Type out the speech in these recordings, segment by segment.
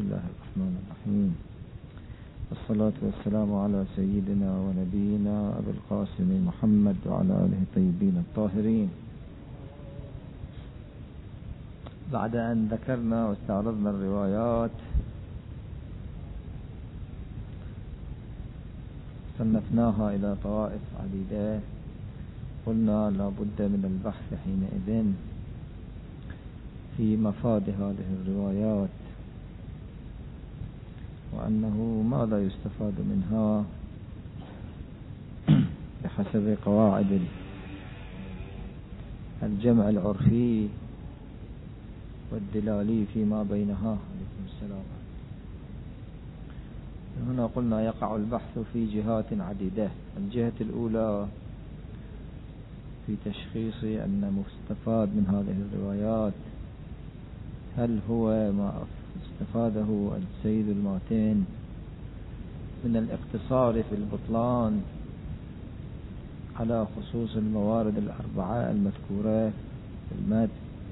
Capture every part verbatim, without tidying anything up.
الله الرحمن الرحيم، والصلاة والسلام على سيدنا ونبينا أبي القاسم محمد وعلى آله الطيبين الطاهرين. بعد أن ذكرنا واستعرضنا الروايات صنفناها إلى طوائف عديدة، قلنا لا بد من البحث حينئذ في مفاد هذه الروايات، وأنه ماذا يستفاد منها بحسب قواعد الجمع العرفي والدلالي فيما بينها. عليكم السلام. هنا قلنا يقع البحث في جهات عديدة. الجهة الأولى في تشخيص أن مستفاد من هذه الروايات هل هو ما استفاده السيد الماتين من الاقتصار في البطلان على خصوص الموارد الأربعة المذكورة في المتن،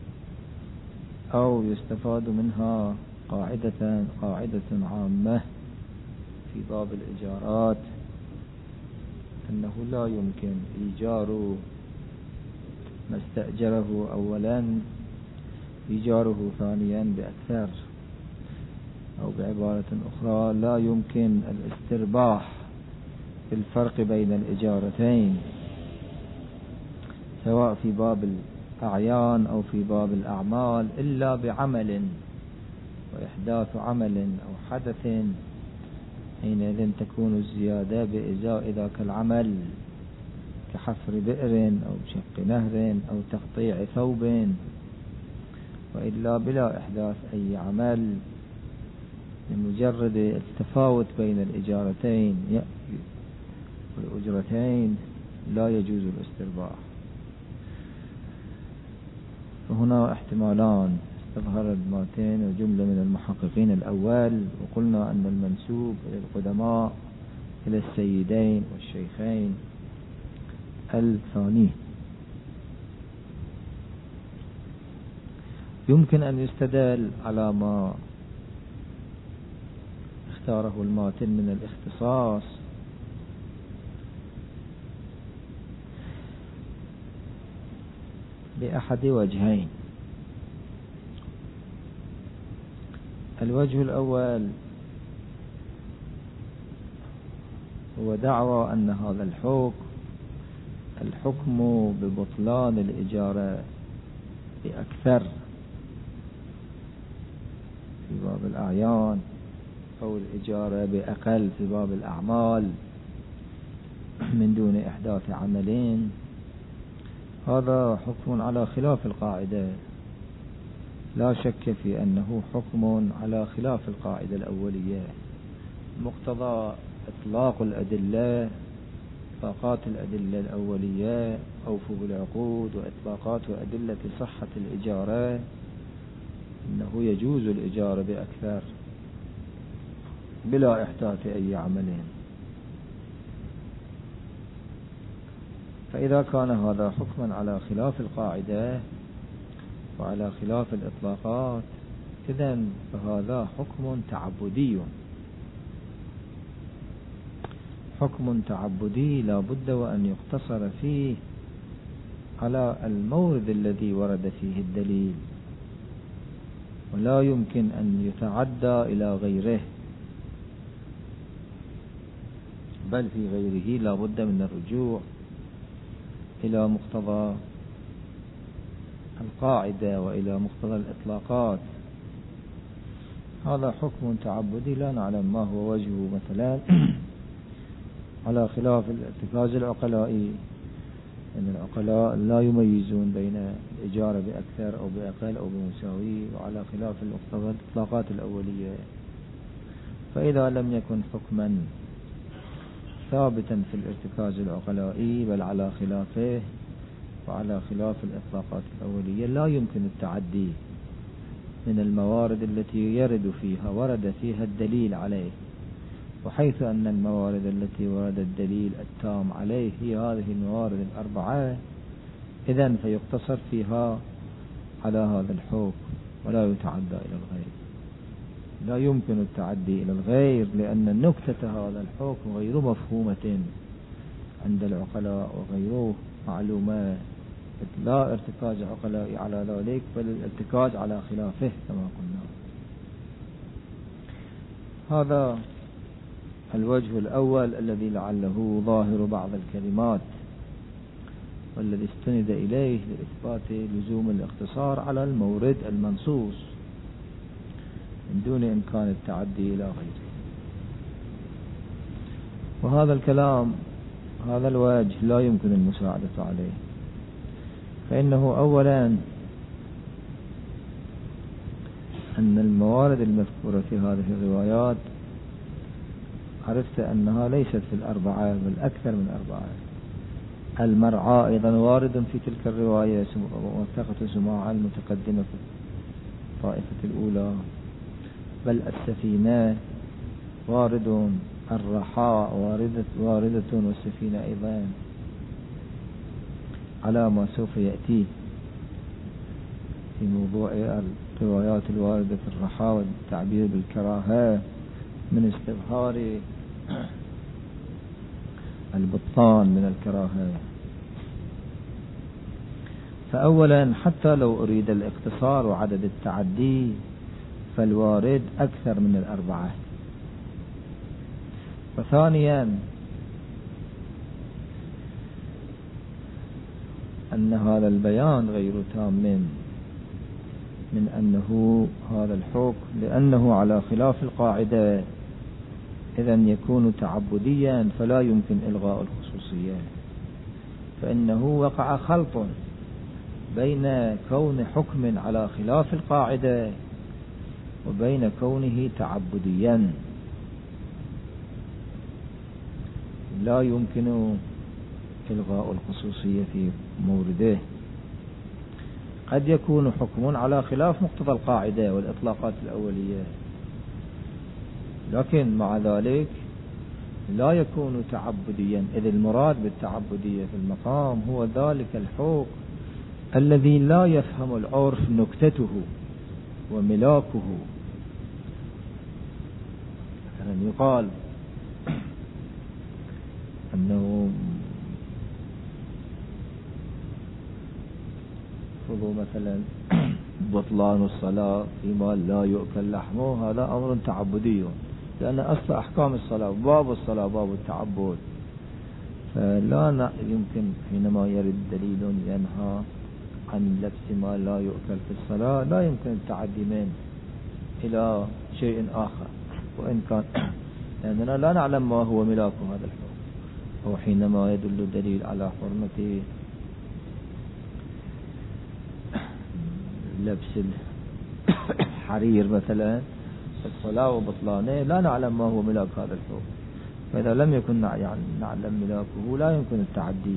أو يستفاد منها قاعدة قاعدة عامة في باب الإيجارات، أنه لا يمكن إيجار ما استأجره أولا إيجاره ثانيا بأكثر، أو بعبارة أخرى لا يمكن الاسترباح في الفرق بين الإجارتين سواء في باب الأعيان أو في باب الأعمال إلا بعمل وإحداث عمل أو حدث، حينئذ تكون الزيادة بإزاء ذاك العمل كحفر بئر أو شق نهر أو تقطيع ثوب، وإلا بلا إحداث أي عمل لمجرد التفاوت بين الإجارتين والأجرتين لا يجوز الاسترباح. فهنا احتمالان استظهر الماتين وجملة من المحققين الأول، وقلنا أن المنسوب إلى القدماء إلى السيدين والشيخين الثاني. يمكن أن يستدل على ما اختاره الماتن من الاختصاص بأحد وجهين. الوجه الأول هو دعوى أن هذا الحكم الحكم ببطلان الإجارة بأكثر في باب الأعيان أو الإجارة بأقل في باب الأعمال من دون إحداث عملين، هذا حكم على خلاف القاعدة، لا شك في أنه حكم على خلاف القاعدة الأولية. مقتضى إطلاق الأدلة إطلاقات الأدلة الأولية أوفوا بالعقود وإطلاقات وأدلة صحة الإجارة أنه يجوز الإجارة بأكثر بلا إحداث أي عملين. فإذا كان هذا حكما على خلاف القاعدة وعلى خلاف الإطلاقات، إذن فهذا حكم تعبدي، حكم تعبدي لا بد وأن يقتصر فيه على المورد الذي ورد فيه الدليل، ولا يمكن أن يتعدى إلى غيره، بل في غيره لا بد من الرجوع إلى مقتضى القاعدة وإلى مقتضى الإطلاقات. هذا حكم تعبدي لا نعلم ما هو وجهه، مثلا على خلاف الارتكاز العقلائي، أن العقلاء لا يميزون بين الإجارة بأكثر أو بأقل أو بمساوي، وعلى خلاف الإطلاقات الأولية. فإذا لم يكن حكما ثابتا في الارتكاز العقلائي بل على خلافه وعلى خلاف الإطلاقات الأولية، لا يمكن التعدي من الموارد التي يرد فيها ورد فيها الدليل عليه، وحيث أن الموارد التي ورد الدليل التام عليه هي هذه الموارد الأربعة، إذن فيقتصر فيها على هذا الحكم ولا يتعدى إلى الغير. لا يمكن التعدي إلى الغير، لأن النكتة هذا الحكم غير مفهومة عند العقلاء وغيره معلومات، لا ارتكاز عقلاء على ذلك بل الارتكاز على خلافه كما قلنا. هذا الوجه الأول الذي لعله ظاهر بعض الكلمات والذي استند إليه لإثبات لزوم الاقتصار على المورد المنصوص من دون إمكان التعدي إلى غيره. وهذا الكلام هذا الوجه لا يمكن المساعدة عليه، فإنه أولا أن الموارد المذكورة في هذه الروايات عرفت أنها ليست في الأربعة بل أكثر من أربعة. المرعى أيضا وارد في تلك الرواية موثقة سماعة المتقدمة في الطائفة الأولى، بل السفينة وارد، الرحاء واردة, واردة والسفينة أيضا على ما سوف يأتي في موضوع الروايات الواردة في الرحاء والتعبير بالكراهة من استظهار البطلان من الكراهة. فأولا حتى لو أريد الاقتصار وعدد التعدي فالوارد أكثر من الأربعة. وثانيا أن هذا البيان غير تام من أنه هذا الحكم لأنه على خلاف القاعدة إذن يكون تعبديا فلا يمكن إلغاء الخصوصية، فإنه وقع خلط بين كون حكم على خلاف القاعدة وبين كونه تعبديا، لا يمكن إلغاء الخصوصية في مورده. قد يكون حكم على خلاف مقتضى القاعدة والإطلاقات الأولية، لكن مع ذلك لا يكون تعبديا، إذ المراد بالتعبدية في المقام هو ذلك الحكم الذي لا يفهم العرف نكتته وملاكه. مثلا يقال أنه خذوا مثلا بطلان الصلاة فيما لا يؤكل لحمه، هذا أمر تعبدي، لأن أصل أحكام الصلاة باب الصلاة باب التعبد، فلا يمكن حينما يرد دليل ينهى عن لبس ما لا يؤكل في الصلاة لا يمكن التعدي منه إلى شيء آخر، وإن كان لأننا لا نعلم ما هو ملاك هذا الحكم. أو حينما يدل الدليل على حرمة لبس الحرير مثلا الصلاة وبطلانه لا نعلم ما هو ملاك هذا الحكم، فإذا لم يكن يعني نعلم ملاكه لا يمكن التعدي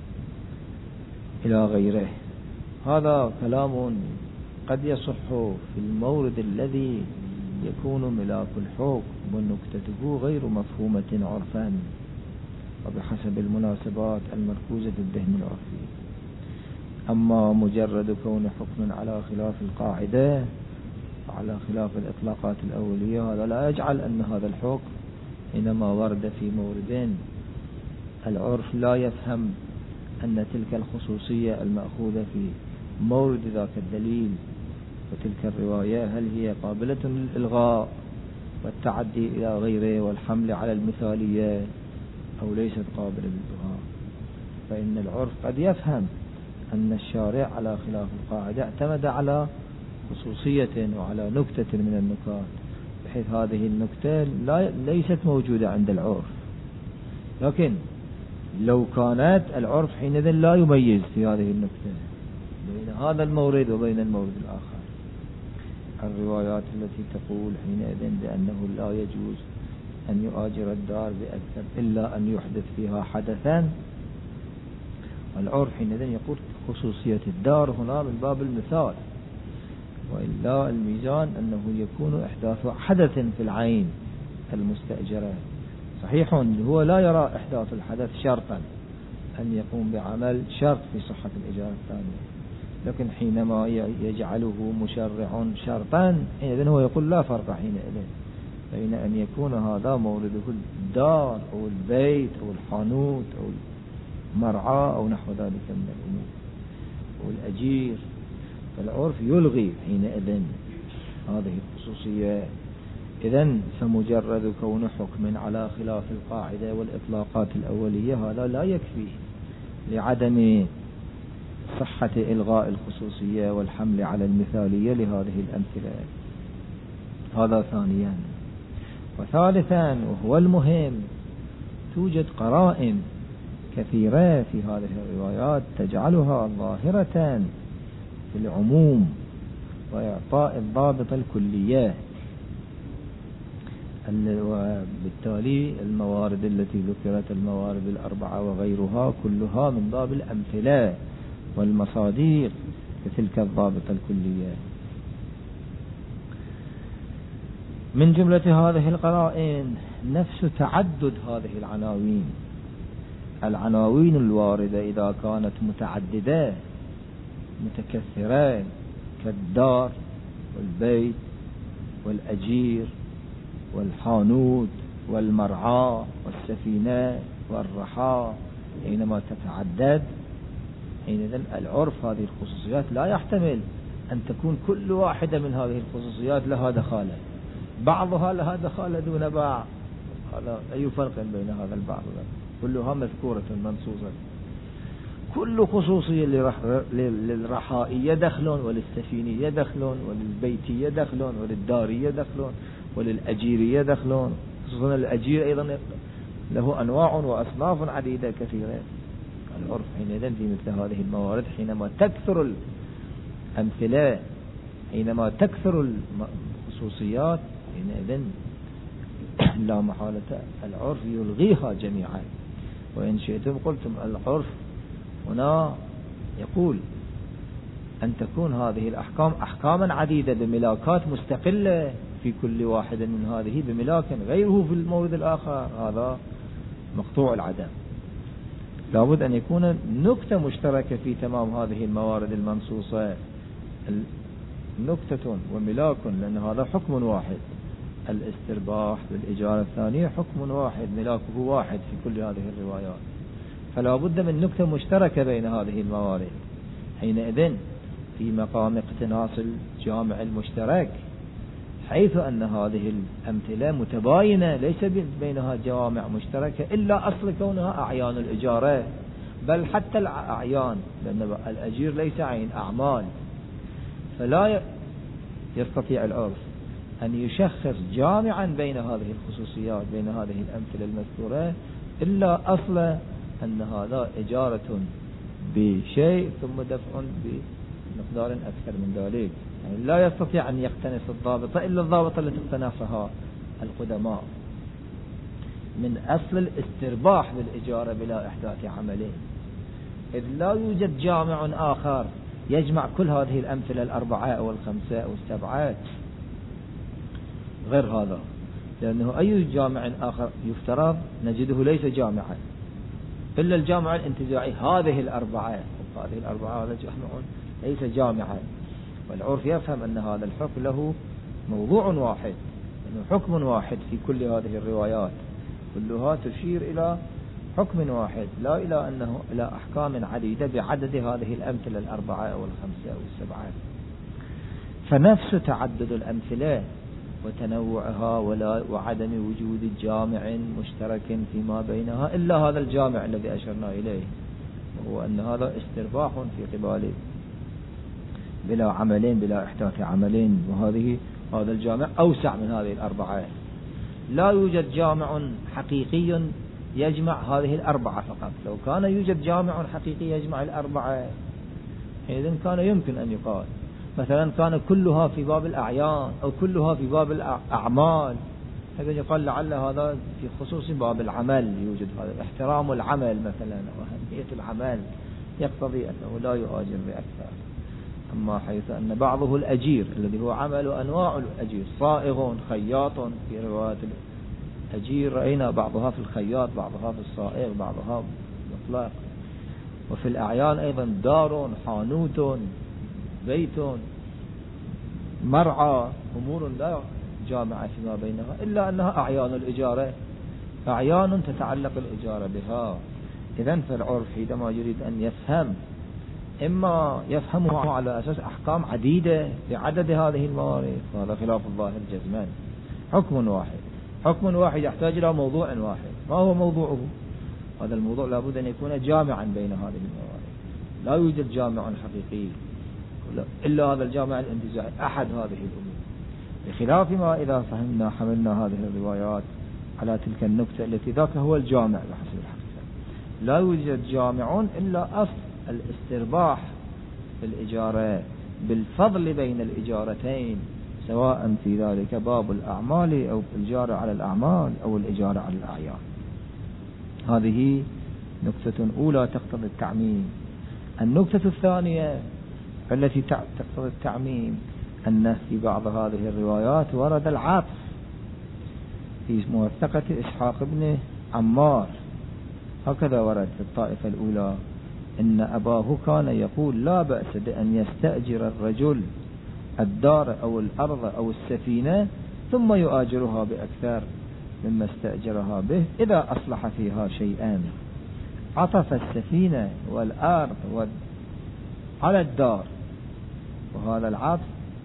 إلى غيره. هذا كلام قد يصح في المورد الذي يكون ملاك الحكم ونكتته غير مفهومة عرفا وبحسب المناسبات المركوزة في الذهن العرفي. أما مجرد كون حكم على خلاف القاعدة وعلى خلاف الإطلاقات الأولية هذا لا يجعل أن هذا الحكم حينما ورد في مورد العرف لا يفهم أن تلك الخصوصية المأخوذة في مورد ذاك الدليل وتلك الرواية هل هي قابلة للإلغاء والتعدي إلى غيره والحمل على المثالية أو ليست قابلة للإلغاء. فإن العرف قد يفهم أن الشارع على خلاف القاعدة اعتمد على خصوصية وعلى نكتة من النكات، بحيث هذه النكتة لا ليست موجودة عند العرف، لكن لو كانت العرف حينئذ لا يميز في هذه النكتة بين هذا المورد وبين المورد الآخر. الروايات التي تقول حينئذ بأنه لا يجوز أن يؤاجر الدار بأكثر إلا أن يحدث فيها حدثا، العرف حينئذ يقول خصوصية الدار هنا من باب المثال، وإلا الميزان أنه يكون إحداث حدث في العين المستأجرة. صحيح هو لا يرى إحداث الحدث شرطا أن يقوم بعمل شرط في صحة الإجارة الثانية، لكن حينما يجعله مشرع شرطا إذن هو يقول لا فرق حينئذ بين أن يكون هذا مورده الدار أو البيت أو الحانوت أو المرعى أو نحو ذلك من الأمور أو الأجير. فالعرف يلغي حينئذ هذه الخصوصية. إذن فمجرد كون حكم على خلاف القاعدة والإطلاقات الأولية هذا لا يكفي لعدم صحة إلغاء الخصوصية والحمل على المثالية لهذه الأمثلة. هذا ثانيا. وثالثا وهو المهم توجد قرائن كثيرة في هذه الروايات تجعلها ظاهرة في العموم وإعطاء الضابط الكلية. وبالتالي الموارد التي ذكرت الموارد الأربعة وغيرها كلها من باب الأمثلة والمصاديق بتلك الضابطة الكلية. من جملة هذه القرائن نفس تعدد هذه العناوين. العناوين الواردة إذا كانت متعددة متكثرة كالدار والبيت والأجير والحانوت والمرعى والسفينة والرحى، حينما تتعدد حينئذ العرف هذه الخصوصيات لا يحتمل أن تكون كل واحدة من هذه الخصوصيات لها دخالة، بعضها لها دخالة دون بعض. هذا أي فرق بين هذا البعض؟ كلها مذكورة منصوصة. كل خصوصية للرحائية دخل وللسفينية دخل وللبيتية دخل وللدارية دخل وللأجيرية دخل. خصوصا الأجير أيضا له أنواع وأصناف عديدة كثيرة. العرف حينئذ في مثل هذه الموارد حينما تكثر الأمثلة حينما تكثر الخصوصيات حينئذ لا محالة العرف يلغيها جميعا. وإن شئتم قلتم العرف هنا يقول أن تكون هذه الأحكام أحكاما عديدة بملاكات مستقلة في كل واحد من هذه بملاك غيره في المورد الآخر، هذا مقطوع العدم. لابد أن يكون نكتة مشتركة في تمام هذه الموارد المنصوصة، نكتة وملاك، لأن هذا حكم واحد. الاسترباح بالإجارة الثانية حكم واحد ملاكه واحد في كل هذه الروايات، فلا بد من نكتة مشتركة بين هذه الموارد. حينئذ في مقام اقتناص الجامع المشترك، حيث أن هذه الأمثلة متباينة ليس بينها جوامع مشتركة إلا أصل كونها أعيان الإجارة، بل حتى الأعيان، لأن الأجير ليس عين أعمال، فلا يستطيع العرف أن يشخص جامعا بين هذه الخصوصيات بين هذه الأمثلة المذكورة إلا أصل أن هذا إجارة بشيء ثم دفع بمقدار أكثر من ذلك. يعني لا يستطيع أن يقتنص الضابطة إلا الضابطة التي اقتنصها القدماء من أصل الاسترباح بالإجارة بلا إحداث عملين، إذ لا يوجد جامع آخر يجمع كل هذه الأمثلة الأربعة أو الخمسة أو السبعة غير هذا، لأنه أي جامع آخر يفترض نجده ليس جامعا إلا الجامع الانتزاعي. هذه الأربعة هذه الأربعة هذا جامع ليس جامعا، والعرف يفهم أن هذا الحكم له موضوع واحد، أنه حكم واحد في كل هذه الروايات كلها تشير إلى حكم واحد، لا إلى أنه إلى أحكام عديدة بعدد هذه الأمثلة الأربعة أو الخمسة أو السبعة. فنفس تعدد الأمثلة وتنوعها ولا وعدم وجود جامع مشترك فيما بينها إلا هذا الجامع الذي أشرنا إليه، وهو أن هذا استرباح في قباله بلا عملين بلا إحداث عملين، وهذه هذا الجامع أوسع من هذه الأربعة. لا يوجد جامع حقيقي يجمع هذه الأربعة فقط. لو كان يوجد جامع حقيقي يجمع الأربعة إذن كان يمكن أن يقال مثلا كان كلها في باب الأعيان أو كلها في باب الأعمال، هذا يقال لعل هذا في خصوص باب العمل يوجد هذا احترام العمل مثلا وأهمية العمل يقتضي أنه لا يؤاجر بأكثر. أما حيث أن بعضه الأجير الذي هو عمل أنواع الأجير، صائغ خياط، في رواية الأجير رأينا بعضها في الخياط بعضها في الصائغ بعضها مطلق. وفي الأعيان أيضا دار حانوت بيت، مرعى، أمور لا جامعة فيما بينها، إلا أنها أعيان الإجارة، أعيان تتعلق الإجارة بها. إذن فالعرف حينما يريد أن يفهم، إما يفهمه على أساس أحكام عديدة بعدد هذه الموارد، وهذا خلاف الظاهر جزما. حكم واحد، حكم واحد يحتاج إلى موضوع واحد. ما هو موضوعه؟ هذا الموضوع لابد أن يكون جامعا بين هذه الموارد. لا يوجد جامع حقيقي إلا هذا الجامع الانتزاعي أحد هذه الأمور، بخلاف ما إذا فهمنا حملنا هذه الروايات على تلك النكتة التي ذاك هو الجامع بحسب الحقيقة. لا يوجد جامع إلا أصل الاسترباح في الإجارة بالفضل بين الإجارتين، سواء في ذلك باب الأعمال أو الإجارة على الأعمال أو الإجارة على الأعيان. هذه نكتة أولى تقتضي التعميم. النكتة الثانية التي تقتضي التعميم أن في بعض هذه الروايات ورد العطف في موثقة إسحاق بن عمار، هكذا ورد في الطائفة الأولى: إن أباه كان يقول لا بأس بأن يستأجر الرجل الدار أو الأرض أو السفينة ثم يؤاجرها بأكثر مما استأجرها به إذا أصلح فيها شيئا. عطف السفينة والأرض على الدار، وهذا العطف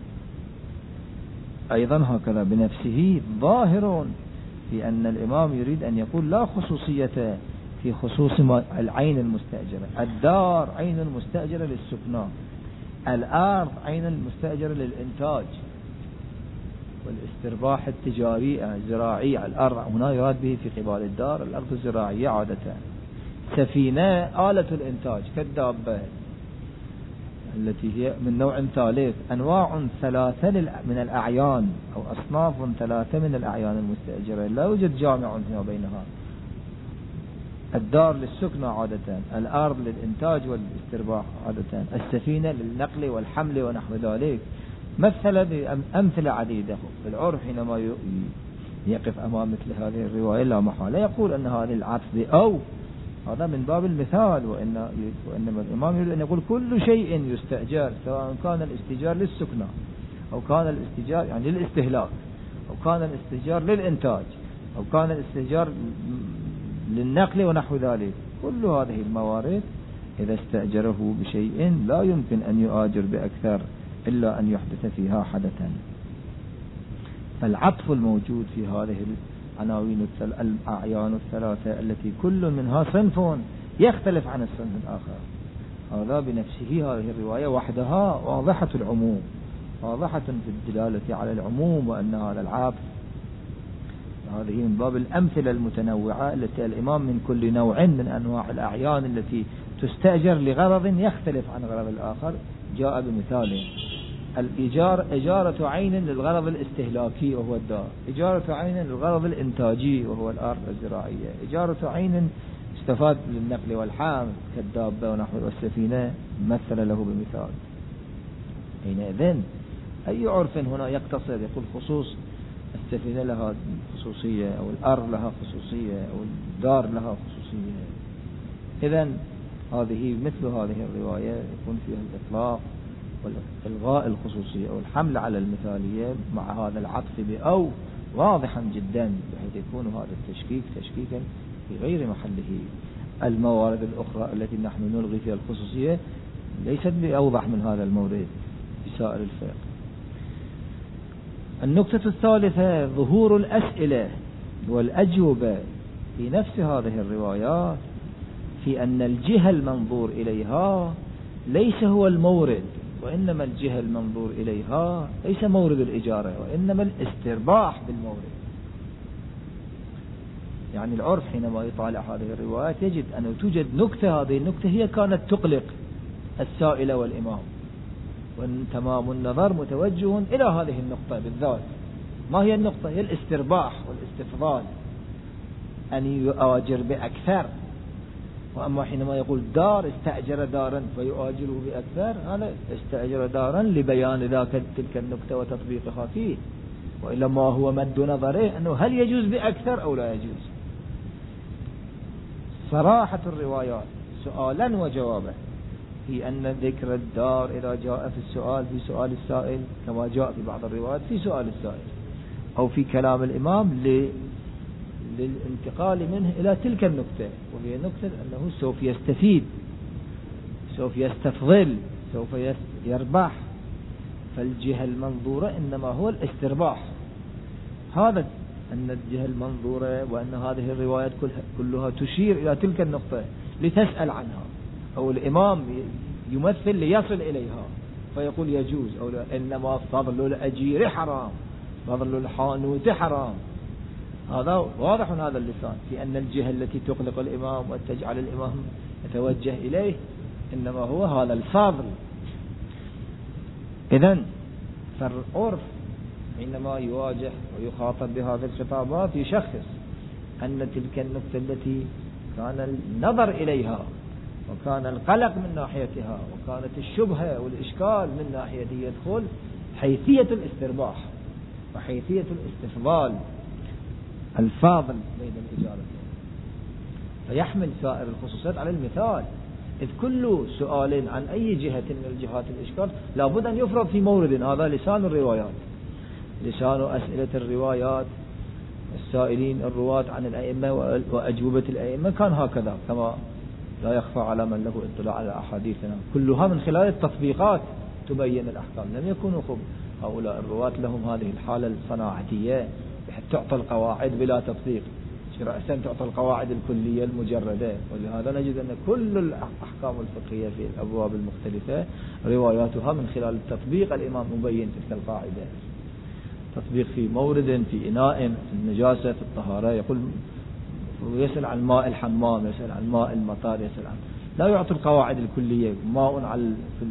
أيضا هكذا بنفسه ظاهر في أن الإمام يريد أن يقول لا خصوصية في خصوص العين المستأجرة. الدار عين المستأجرة للسكنى، الأرض عين المستأجرة للإنتاج والاسترباح التجاري الزراعي. الأرض هنا يراد به في قبال الدار الأرض الزراعية عادة. سفينة آلة الإنتاج كالدابة التي هي من نوع ثالث. أنواع ثلاثة من الأعيان أو أصناف ثلاثة من الأعيان المستأجرة، لا يوجد جامع فيما بينها. الدار للسكنى عادة، الأرض للإنتاج والاسترباح عادة، السفينة للنقل والحمل ونحو ذلك. مثل بأمثلة عديدة. في العرف حينما يقف أمام مثل هذه الرواية لا محالة يقول أن هذه العطف أو هذا من باب المثال، وإن وإنما الإمام يريد أن يقول كل شيء يستأجر، سواء كان الاستئجار للسكنى أو كان الاستئجار يعني للاستهلاك أو كان الاستئجار للإنتاج أو كان الاستئجار للنقل ونحو ذلك. كل هذه الموارد إذا استأجره بشيء لا يمكن أن يؤاجر بأكثر إلا أن يحدث فيها حدثا. فالعطف الموجود في هذه العناوين الأعيان الثلاثة التي كل منها صنف يختلف عن الصنف الآخر، هذا بنفسه هذه الرواية وحدها واضحة العموم، واضحة في الدلالة على العموم، وأن هذا العطف هذه من باب الأمثلة المتنوعة التي الإمام من كل نوع من أنواع الأعيان التي تستأجر لغرض يختلف عن غرض الآخر جاء بمثال. الإجارة إجارة عين للغرض الاستهلاكي وهو الدار، إجارة عين للغرض الإنتاجي وهو الأرض الزراعية، إجارة عين استفاد للنقل والحمل كالدابة ونحو السفينة مثل له بمثال. حينئذ أي عرف هنا يقتصر يقول خصوص السفينة لها خصوصية أو الأرض لها خصوصية أو الدار لها خصوصية. إذن هذه مثل هذه الرواية يكون فيها الإطلاق والإلغاء الخصوصية أو الحمل على المثالية مع هذا العطف بأو واضحا جدا، بحيث يكون هذا التشكيك تشكيكا في غير محله. الموارد الأخرى التي نحن نلغي فيها الخصوصية ليست بأوضح من هذا المورد في سائر الفقه. النقطة الثالثة ظهور الأسئلة والأجوبة في نفس هذه الروايات في أن الجهة المنظور إليها ليس هو المورد، وإنما الجهة المنظور إليها ليس مورد الإجارة وإنما الاسترباح بالمورد. يعني العرف حينما يطالع هذه الروايات يجد أن توجد نكتة، هذه النكتة هي كانت تقلق السائل والإمام، وأن تمام النظر متوجه إلى هذه النقطة بالذات. ما هي النقطة؟ هي الاسترباح والاستفضال، أن يؤاجر بأكثر. وأما حينما يقول دار استأجر دارا فيؤاجره بأكثر، هذا استأجر دارا لبيان ذاك تلك النكتة وتطبيقها فيه، وإلا ما هو مد نظره أنه هل يجوز بأكثر أو لا يجوز. صراحة الروايات سؤالا وجوابا في أن ذكر الدار إذا جاء في السؤال في سؤال السائل كما جاء في بعض الروايات في سؤال السائل أو في كلام الإمام للانتقال منه إلى تلك النقطة، وهي نقطة أنه سوف يستفيد، سوف يستفضل، سوف يربح. فالجهة المنظورة إنما هو الاسترباح. هذا أن الجهة المنظورة وأن هذه الروايات كلها, كلها تشير إلى تلك النقطة لتسأل عنها، أو الإمام يمثل ليصل إليها فيقول يجوز أو لا. إنما فضل الأجير حرام، فضل الحانوت حرام. هذا واضح هذا اللسان في أن الجهة التي تقلق الإمام وتجعل الإمام يتوجه إليه إنما هو هذا الفاضل. إذن فالعرف حينما يواجه ويخاطب بهذه الخطابات يشخص أن تلك النقطة التي كان النظر إليها وكان القلق من ناحيتها وكانت الشبهة والإشكال من ناحيته يدخل حيثية الاسترباح وحيثية الاستفضال الفاضل بين الإجارة، فيحمل سائر الخصوصات على المثال. إذ كل سؤال عن أي جهة من الجهات الإشكال لابد أن يفرض في مورد، هذا لسان الروايات، لسان أسئلة الروايات، السائلين الرواة عن الأئمة وأجوبة الأئمة كان هكذا كما لا يخفى على من له اطلاع على أحاديثنا، كلها من خلال التطبيقات تبين الأحكام. لم يكونوا خب هؤلاء الرواة لهم هذه الحالة الصناعتية بحيث تعطى القواعد بلا تطبيق، رأسا تعطى القواعد الكلية المجردة. ولهذا نجد أن كل الأحكام الفقهية في الأبواب المختلفة رواياتها من خلال التطبيق الإمام مبين تلك القاعدة، تطبيق في مورد، في إناء، في النجاسة، في الطهارة، يقول يسأل عن ماء الحمام، يسأل عن ماء المطار، يسأل عن لا يعطي القواعد الكلية. ماء على في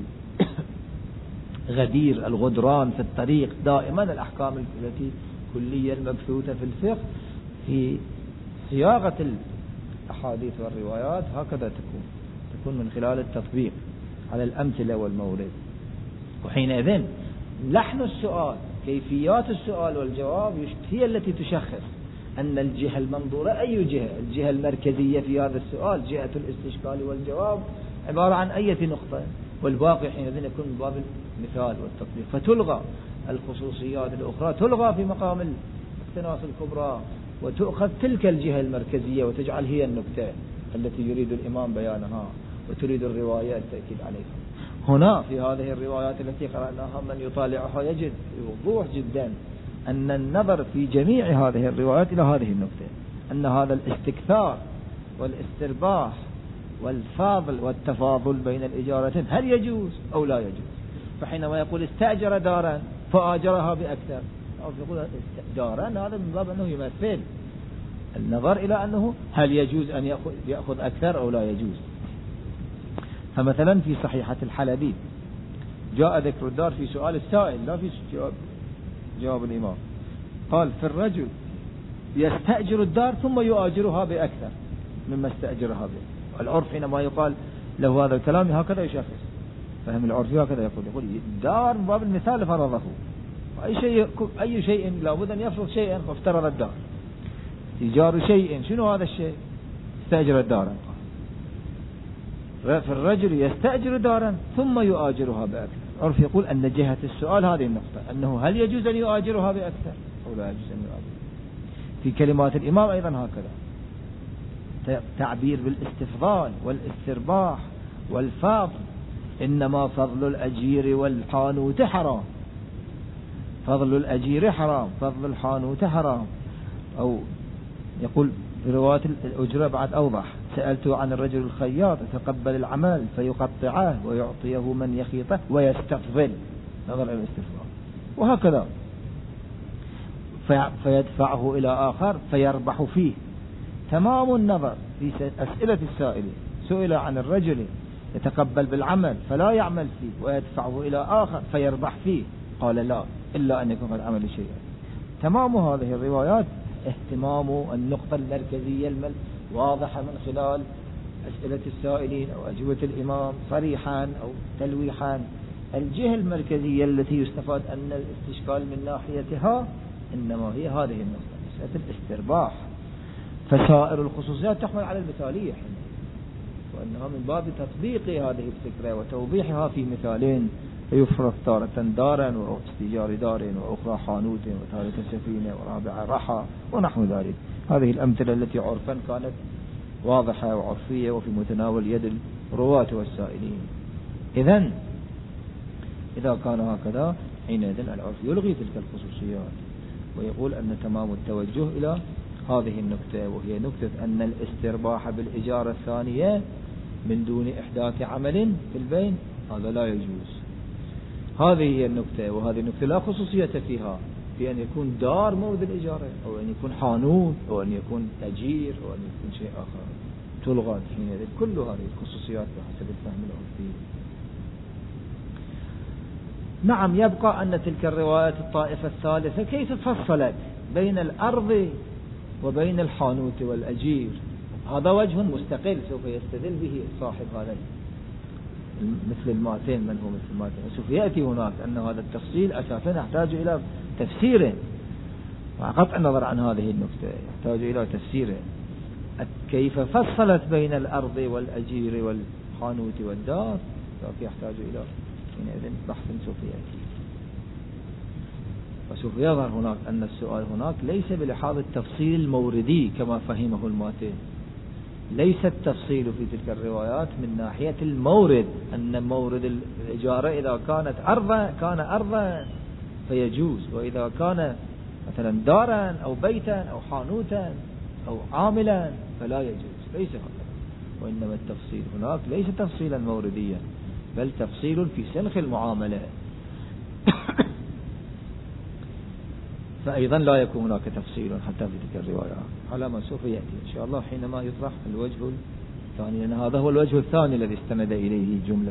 الغدير الغدران في الطريق، دائما الأحكام التي كلية المبثوثة في الفقه في صياغة الأحاديث والروايات هكذا تكون تكون من خلال التطبيق على الأمثلة والمورد. وحينئذ لحن السؤال، كيفيات السؤال والجواب هي التي تشخص أن الجهة المنظورة أي جهة، الجهة المركزية في هذا السؤال جهة الاستشكال والجواب عبارة عن أي نقطة، والباقي حينئذ يكون من باب المثال والتطبيق. فتلغى الخصوصيات الأخرى، تلغى في مقام الاقتناص الكبرى، وتؤخذ تلك الجهة المركزية وتجعل هي النقطة التي يريد الإمام بيانها وتريد الرواية التأكيد عليها. هنا في هذه الروايات التي قرأناها من يطالعها يجد بوضوح جدا أن النظر في جميع هذه الروايات إلى هذه النقطة، أن هذا الاستكثار والاسترباح والفاضل والتفاضل بين الإجارتين هل يجوز أو لا يجوز. فحينما يقول استأجر دارا فآجرها بأكثر، أو يقول دارا، هذا من باب أنه يمثل النظر إلى أنه هل يجوز أن يأخذ, يأخذ أكثر أو لا يجوز. فمثلا في صحيحة الحلبي جاء ذكر الدار في سؤال السائل لا في جواب, جواب الإمام، قال في الرجل يستأجر الدار ثم يؤاجرها بأكثر مما استأجرها به. العرف حينما يقال له هذا الكلام هكذا يشخص، فهم العرف هكذا يقول يقول الدار من باب المثال فرضه، أي شيء أي شيء لابد أن يفرض شيئا فافترض الدار. إيجار شيء شنو هذا الشيء؟ استأجر الدار. فالرجل يستأجر دارا ثم يؤاجرها بأكثر. عرف يقول أن جهة السؤال هذه النقطة، أنه هل يجوز أن يؤاجرها بأكثر أو لا يجوز أن يؤاجرها. في كلمات الإمام أيضا هكذا تعبير بالاستفضال والاسترباح والفاضل. إنما فضل الأجير والحانوت حرام، فضل الأجير حرام، فضل الحانوت حرام. أو يقول في رواية الأجرة بعد أوضح، سألت عن الرجل الخياط يتقبل العمل فيقطعه ويعطيه من يخيطه ويستفضل، نظر إلى الاستفضال. وهكذا فيدفعه إلى آخر فيربح فيه. تمام النظر في أسئلة السائلين، سئل عن الرجل يتقبل بالعمل فلا يعمل فيه ويدفعه إلى آخر فيربح فيه، قال لا إلا أن يكون العمل شيئا. تمام هذه الروايات اهتمام النقطة المركزية واضحة من خلال أسئلة السائلين أو أجوبة الإمام صريحا أو تلويحا. الجهة المركزية التي يستفاد أن الاستشكال من ناحيتها إنما هي هذه النقطة، مسألة الاسترباح. فسائر الخصوصيات تحمل على المثالية، وأنها من باب تطبيق هذه الفكرة وتوضيحها في مثالين، يفرض تارة دارا واستئجار دار، وأخرى حانوت، وثالث سفينة، ورابعة رحى، ونحو ذلك. هذه الأمثلة التي عرفا كانت واضحة وعرفية وفي متناول يد الرواة والسائلين. إذن إذا كان هكذا حينئذ العرف يلغي تلك الخصوصيات، ويقول أن تمام التوجه إلى هذه النكتة، وهي نكتة أن الاسترباح بالإجارة الثانية من دون إحداث عمل في البين هذا لا يجوز. هذه هي النكتة، وهذه النكتة لا خصوصية فيها في أن يكون دار مورد الإجارة، أو أن يكون حانوت، أو أن يكون تأجير، أو أن يكون شيء آخر. تلغى حينئذ كل هذه الخصوصيات بحسب الفهم العرفي. نعم، يبقى أن تلك الروايات الطائفة الثالثة كيف فصلت بين الأرض وبين الحانوت والأجير. هذا وجه مستقل سوف يستدل به صاحب هذا مثل الماتين، من هو مثل الماتين، وسوف يأتي هناك أن هذا التفصيل أساسا يحتاج إلى تفسير، وقطع النظر عن هذه النكتة يحتاج إلى تفسير كيف فصلت بين الأرض والأجير والحانوت والدار، يحتاج إلى حينئذ بحث سوف يأتي. وسوف يظهر هناك أن السؤال هناك ليس بلحاظ التفصيل الموردي كما فهمه الماتين، ليس التفصيل في تلك الروايات من ناحية المورد، أن مورد الإجارة إذا كانت أرضا كان أرضا فيجوز، وإذا كان مثلا دارا أو بيتا أو حانوتا أو عاملا فلا يجوز، ليس هكذا. وإنما التفصيل هناك ليس تفصيلا مورديا، بل تفصيل في سلخ المعاملة. فأيضا لا يكون هناك تفصيل حتى في تلك الروايات، على ما سوف يأتي إن شاء الله حينما يطرح الوجه الثاني، لأن هذا هو الوجه الثاني الذي استند إليه جملة.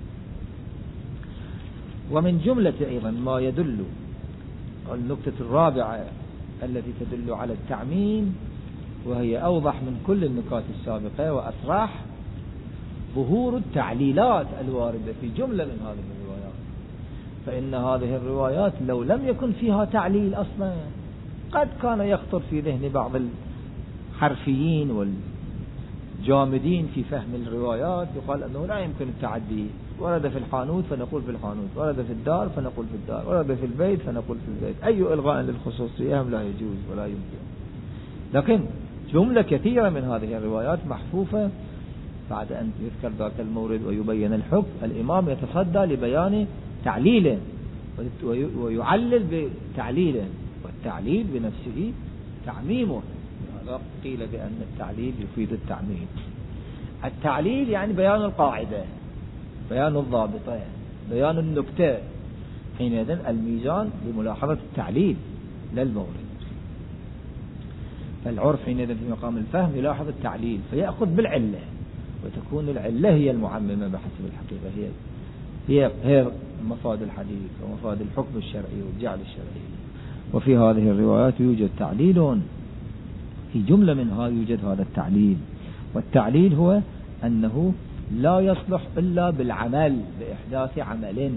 ومن جملة أيضا ما يدل، النقطة الرابعة التي تدل على التعميم، وهي أوضح من كل النقاط السابقة وأصرح، ظهور التعليلات الواردة في جملة من هذه الروايات. فإن هذه الروايات لو لم يكن فيها تعليل أصلا قد كان يخطر في ذهن بعض الحرفيين والجامدين في فهم الروايات، يقال أنه لا يمكن التعدي، ورد في الحانوت فنقول في الحانوت، ورد في الدار فنقول في الدار، ورد في البيت فنقول في البيت، أي إلغاء للخصوصية لا يجوز ولا يمكن. لكن جملة كثيرة من هذه الروايات محفوفة، بعد أن يذكر ذاك المورد ويبين الحكم الإمام يتصدى لبيان تعليله ويعلل بتعليله، والتعليل بنفسه تعميمه. هذا قيل بأن التعليل يفيد التعميم. التعليل يعني بيان القاعدة، بيان الضابطة، بيان النكتة. حينئذ الميزان لملاحظة التعليل للمورد. فالعرف حينئذ في مقام الفهم يلاحظ التعليل فيأخذ بالعلة، وتكون العلة هي المعممة بحسب الحقيقة، هي هي هي مفاد الحديث ومفاد الحكم الشرعي والجعل الشرعي. وفي هذه الروايات يوجد تعليل، في جملة منها يوجد هذا التعليل، والتعليل هو أنه لا يصلح إلا بالعمل، بإحداث عمل.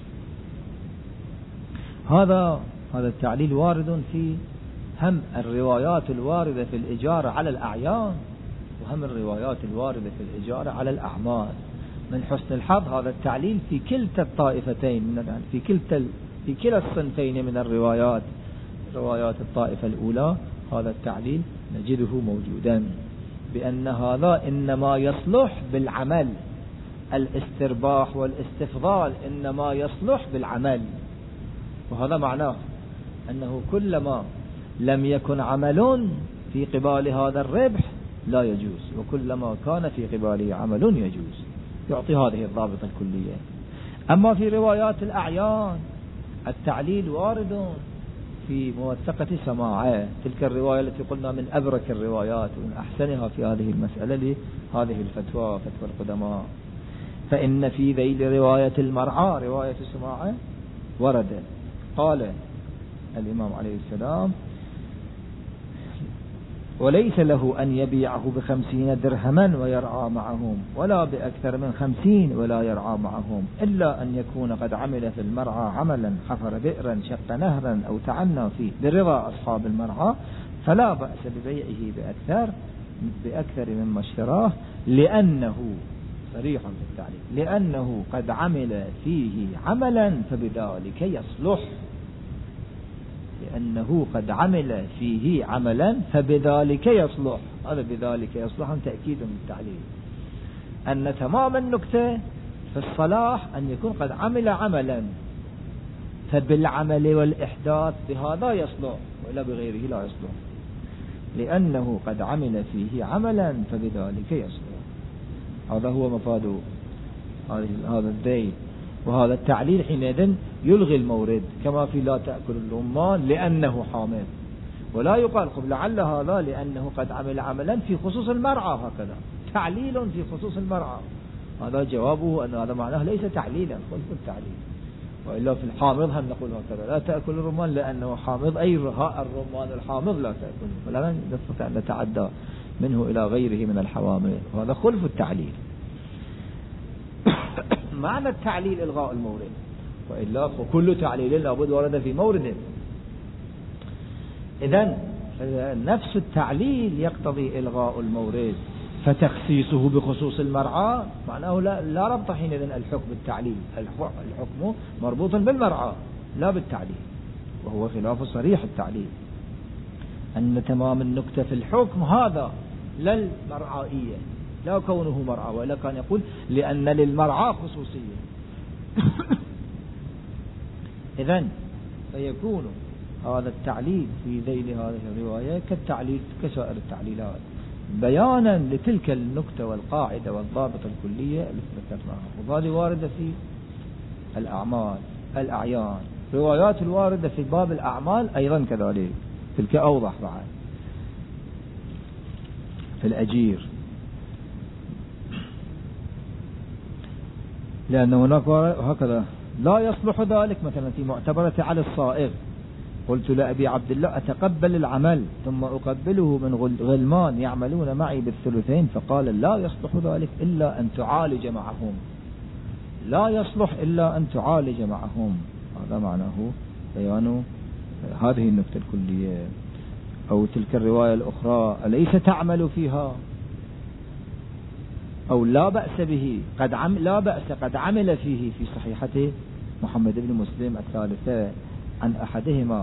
هذا هذا التعليل وارد في هم الروايات الواردة في الإجارة على الأعيان، وهم الروايات الواردة في الإجارة على الأعمال. من حسن الحظ هذا التعليل في كلتا الطائفتين، من في كلتا في كلا الصنفين من الروايات، روايات الطائفة الأولى هذا التعليل نجده موجودا، بأن هذا إنما يصلح بالعمل، الاسترباح والاستفضال إنما يصلح بالعمل. وهذا معناه أنه كلما لم يكن عمل في قبال هذا الربح لا يجوز، وكلما كان في قباله عمل يجوز. يعطي هذه الضابطة الكلية. أما في روايات الأعيان التعليل وارد في موثقة سماعه، تلك الرواية التي قلنا من أبرك الروايات ومن أحسنها في هذه المسألة لهذه الفتوى، فتوى القدماء. فإن في ذيل رواية المرعى رواية سماعه ورد، قال الإمام عليه السلام: وليس له أن يبيعه بخمسين درهما ويرعى معهم، ولا بأكثر من خمسين ولا يرعى معهم، إلا أن يكون قد عمل في المرعى عملا، حفر بئرا، شق نهرا، أو تعنى فيه برضا أصحاب المرعى، فلا بأس ببيعه بأكثر بأكثر مما اشتراه لأنه صريح في التعليل لأنه قد عمل فيه عملا فبذلك يصلح لأنه قد عمل فيه عملا فبذلك يصلح. هذا بذلك يصلح تأكيد بالتعليل أن تمام النكتة في الصلاح أن يكون قد عمل عملا فبالعمل والإحداث بهذا يصلح وإلا بغيره لا يصلح لأنه قد عمل فيه عملا فبذلك يصلح. هذا هو مفاد هذا الذيل. وهذا التعليل حينئذ يلغي المورد كما في لا تأكل الرمان لأنه حامل ولا يقال قبل لعل هذا لأنه قد عمل عملا في خصوص المرعى هكذا تعليل في خصوص المرعى. هذا جوابه أن هذا معناه ليس تعليلا خلف التعليل وإلا في الحامض هم نقول هكذا لا تأكل الرمان لأنه حامض أي الرمان الحامض لا تأكل فلا نستطيع أن نتعدى منه إلى غيره من الحوامل وهذا خلف التعليل. معنى التعليل إلغاء المورد وإلا فكل تعليل لابد ورد في مورد. إذن نفس التعليل يقتضي إلغاء المورد فتخصيصه بخصوص المرعى معناه لا, لا ربط حينئذ الحكم بالتعليل الحكم مربوط بالمرعى لا بالتعليل وهو خلاف صريح التعليل أن تمام النكتة في الحكم هذا للمرعائية لا كونه مرعى وإلا كان يقول لأن للمرعى خصوصية. إذن فيكون هذا التعليل في ذيل هذه الرواية كالتعليل كسائر التعليلات بيانا لتلك النكتة والقاعدة والضابط الكلية التي ذكرناها. وهذه واردة في الأعمال الأعيان روايات الواردة في باب الأعمال أيضا كذلك تلك أوضح بعد في الأجير لأن هناك هكذا لا يصلح ذلك مثلا في معتبرة على الصائغ قلت لأبي عبد الله أتقبل العمل ثم أقبله من غلمان يعملون معي بالثلثين فقال لا يصلح ذلك إلا أن تعالج معهم لا يصلح إلا أن تعالج معهم. هذا معناه بيان هذه النكتة الكلية. أو تلك الرواية الأخرى أليس تعمل فيها أو لا بأس به قد عم لا بأس قد عمل فيه في صحيحة محمد بن مسلم الثالثة عن أحدهما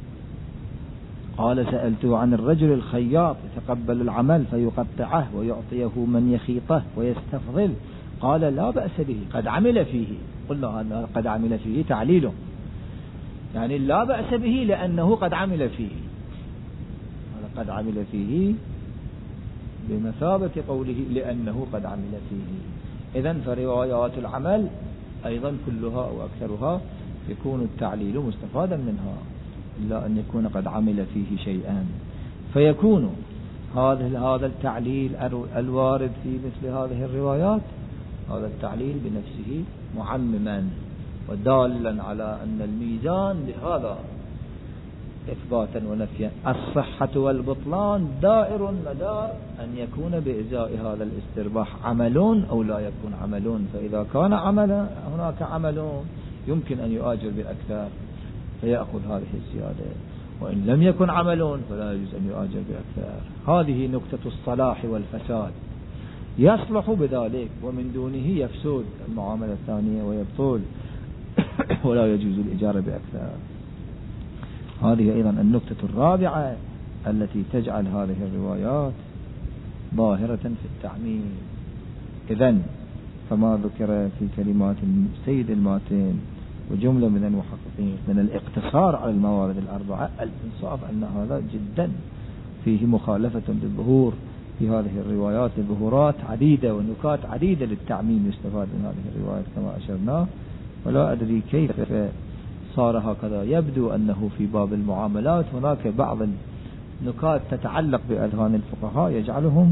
قال سألته عن الرجل الخياط يتقبل العمل فيقطعه ويعطيه من يخيطه ويستفضل قال لا بأس به قد عمل فيه. قلنا أن قد عمل فيه تعليله يعني لا بأس به لأنه قد عمل فيه قد عمل فيه بمثابة قوله لأنه قد عمل فيه. إذن فروايات العمل أيضا كلها أو أكثرها يكون التعليل مستفادا منها إلا أن يكون قد عمل فيه شيئا فيكون هذا هذا التعليل الوارد في مثل هذه الروايات هذا التعليل بنفسه معمما ودالا على أن الميزان لهذا إثباتا ونفيا الصحة والبطلان دائر مدار أن يكون بإزاء هذا الاسترباح عمل أو لا يكون عمل. فإذا كان عمل هناك عمل يمكن أن يؤاجر بأكثر فيأخذ هذه الزيادة وإن لم يكن عمل فلا يجوز أن يؤاجر بأكثر. هذه نكتة الصلاح والفساد يصلح بذلك ومن دونه يفسد المعاملة الثانية ويبطل ولا يجوز الإجارة بأكثر. هذه أيضا النكتة الرابعة التي تجعل هذه الروايات ظاهرة في التعميم. إذن فما ذكر في كلمات سيد الماتين وجملة من المحققين من الاقتصار على الموارد الأربعة الإنصاف أن هذا جدا فيه مخالفة بالظهور في هذه الروايات ظهورات عديدة ونكات عديدة للتعميم يستفاد من هذه الروايات كما أشرنا. ولا أدري كيف صار هكذا. يبدو أنه في باب المعاملات هناك بعض النكات تتعلق بأذهان الفقهاء يجعلهم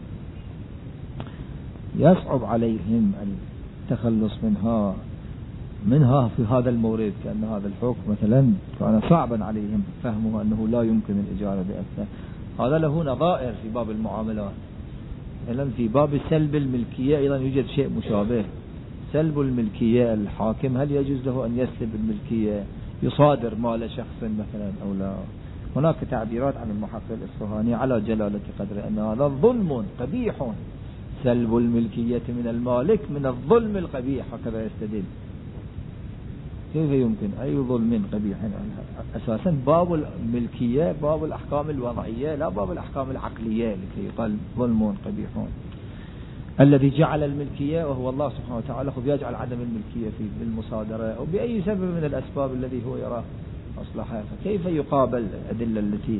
يصعب عليهم التخلص منها منها في هذا المورد كأن هذا الحكم مثلا كان صعبا عليهم فهمه أنه لا يمكن الإجارة بأكثر. هذا له نظائر في باب المعاملات. مثلا في باب سلب الملكية أيضا يوجد شيء مشابه. سلب الملكية الحاكم هل يجوز له أن يسلب الملكية يصادر مال شخص مثلا أو لا هناك تعبيرات عن المحقق الإصفهاني على جلالة قدره أن هذا ظلم قبيح، سلب الملكية من المالك من الظلم القبيح، هكذا يستدل. كيف يمكن أي ظلم قبيح؟ أساسا باب الملكية باب الأحكام الوضعية لا باب الأحكام العقلية لكي يقال ظلم قبيح. الذي جعل الملكية وهو الله سبحانه وتعالى خذ يجعل عدم الملكية في بالمصادرة أو بأي سبب من الأسباب الذي هو يراه مصلحة، فكيف يقابل الأدلة التي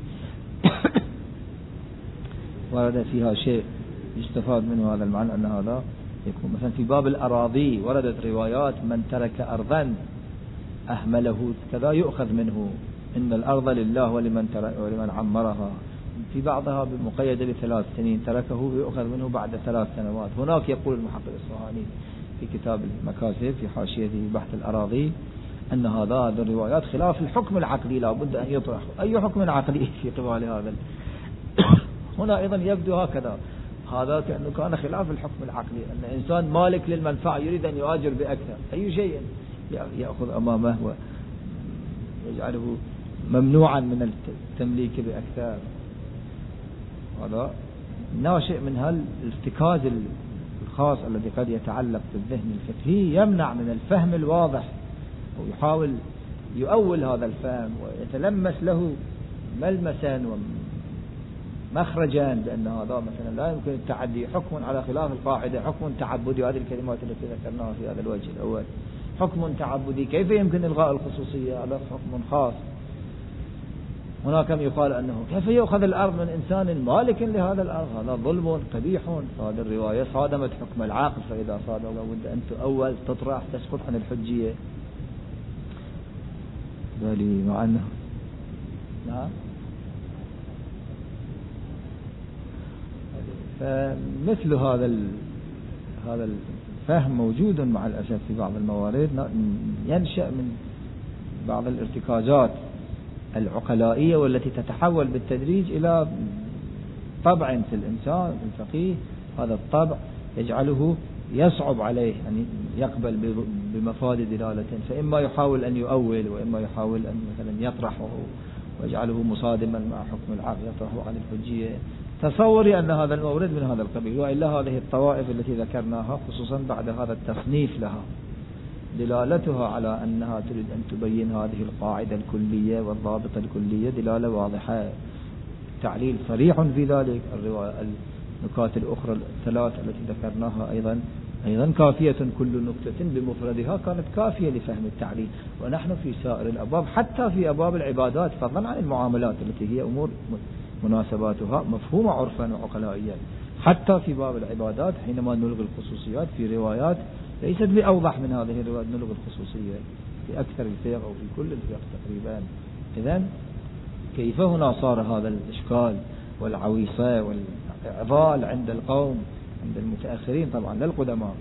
ورد فيها شيء يستفاد منه هذا المعنى أن هذا يكون مثلا في باب الأراضي وردت روايات من ترك أرضا أهمله كذا يؤخذ منه، إن الأرض لله ولمن, ولمن عمرها، في بعضها مقيدة بثلاث سنين تركه يؤخذ منه بعد ثلاث سنوات. هناك يقول المحقق الإصفهاني في كتاب المكاسب في حاشيته بحث الأراضي أن هذا هذه الروايات خلاف الحكم العقلي لا بد أن يطرح. أي حكم عقلي في قبال هذا؟ هنا أيضا يبدو هكذا، هذا كأنه كان خلاف الحكم العقلي، أن إنسان مالك للمنفعة يريد أن يؤاجر بأكثر، أي شيء يأخذ أمامه ويجعله ممنوعا من التمليك بأكثر. هذا ناشئ من هالارتكاز الخاص الذي قد يتعلق بالذهن الفقهي يمنع من الفهم الواضح، ويحاول يؤول هذا الفهم ويتلمس له ملمسا ومخرجا، لأن هذا مثلا لا يمكن التعدي حكم على خلاف القاعدة، حكم تعبدي، هذه الكلمات التي ذكرناها في هذا الوجه الأول، حكم تعبدي كيف يمكن إلغاء الخصوصية؟ هذا حكم خاص. هناك من يقال أنه كيف يأخذ الأرض من إنسان مالك لهذا الأرض؟ هذا ظلم قبيح. هذه الرواية صادمت حكم العاقل، فإذا صادم لابد أن تؤول تطرح تسقط عن الحجية. بالي مع أنه نعم. فمثل هذا هذا الفهم موجود مع الأسف في بعض الموارد، ينشأ من بعض الارتكازات العقلائية والتي تتحول بالتدريج إلى طبع في الإنسان الفقيه. هذا الطبع يجعله يصعب عليه أن يقبل بمفاد دلالة، فإما يحاول أن يؤول وإما يحاول أن مثلا يطرحه ويجعله مصادما مع حكم العقل يطرحه عن الحجية. تصوري أن هذا المورد من هذا القبيل، وإلا هذه الطوائف التي ذكرناها خصوصا بعد هذا التصنيف لها دلالتها على أنها تريد أن تبين هذه القاعدة الكلية والضابط الكلية دلالة واضحة، تعليل صريح في ذلك. الرواية النكات الأخرى الثلاث التي ذكرناها أيضا أيضا كافية، كل نكتة بمفردها كانت كافية لفهم التعليل. ونحن في سائر الأبواب حتى في أبواب العبادات فضلا عن المعاملات التي هي أمور مناسباتها مفهومة عرفا وعقلائيا، حتى في باب العبادات حينما نلغي الخصوصيات في روايات ليست بأوضح من هذه الروايات نلغي الخصوصية في أكثر الفرق أو في كل الفرق تقريبا. إذن كيف هنا صار هذا الإشكال والعويصة والإعضال عند القوم عند المتأخرين طبعا للقدماء،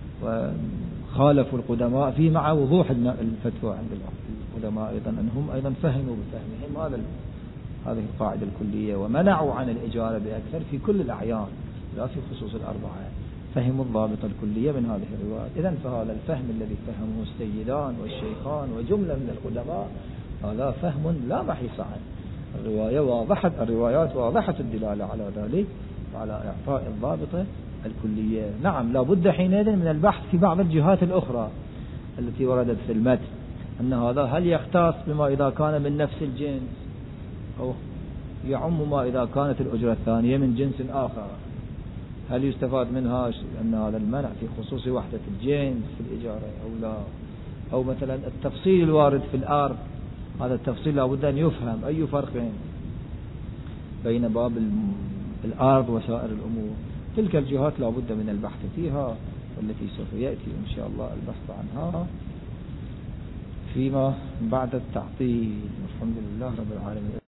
وخالفوا القدماء في مع وضوح الفتوى عند القدماء أيضا أنهم أيضا فهموا بفهمهم هذا هذه القاعدة الكلية ومنعوا عن الإجارة بأكثر في كل الأعيان لا في خصوص الأربعة، فهموا الضابط الكلية من هذه الروايات. إذن فهذا الفهم الذي فهمه السيدان والشيخان وجملة من القدماء هذا فهم لا محيص عنه. الرواية واضحة، الروايات واضحة الدلالة على ذلك وعلى إعطاء الضابطة الكلية. نعم لا بد حينئذ من البحث في بعض الجهات الأخرى التي وردت في المتن، أن هذا هل يختص بما إذا كان من نفس الجنس أو يعم ما إذا كانت الأجرة الثانية من جنس آخر؟ هل يستفاد منها أن هذا المنع في خصوص وحدة الجنس في الإجارة أو لا؟ أو مثلا التفصيل الوارد في الأرض، هذا التفصيل لابد أن يفهم أي فرق بين باب الأرض وسائر الأمور. تلك الجهات لابد من البحث فيها، والتي سوف يأتي إن شاء الله البحث عنها فيما بعد التعطيل. الحمد لله رب العالمين.